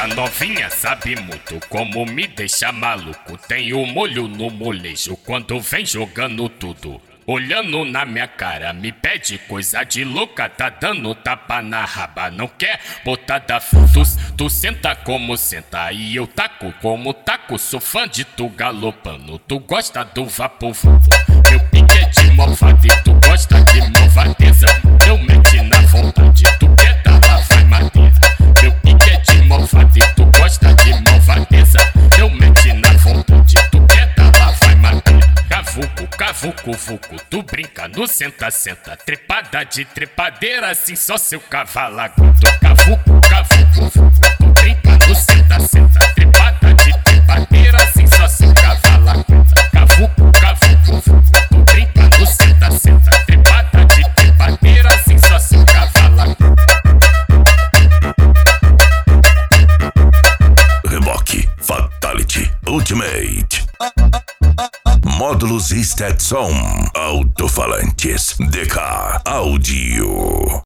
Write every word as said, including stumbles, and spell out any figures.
Essa novinha sabe muito como me deixa maluco. Tem o molho no molejo quando vem jogando tudo. Olhando na minha cara, me pede coisa de louca. Tá dando tapa na raba, não quer botar da fruta. Tu senta como senta e eu taco como taco. Sou fã de tu galopando, tu gosta do vapor. Meu pique é de malvado e tu gosta de malvadeza. Eu mete na vontade, tu quer dar lá vai madeira. Meu pique é de malvado e tu gosta de malvadeza. Eu mete na vontade, tu quer dar lá vai madeira. Cavuco, cavuco, vuco, tu brinca no senta-senta. Trepada de trepadeira, assim só seu cavalo aguenta. Cavuco, cavuco, vuco, tu brinca no senta-senta. Trepada de trepadeira, assim só seu cavalo aguenta. Cavuco, cavuco, vuco, tu brinca no senta-senta. Trepada de trepadeira, assim só seu cavalo aguenta. Reboque Fatality Ultimate. Módulos e Stetson. Alto-falantes D K Audio.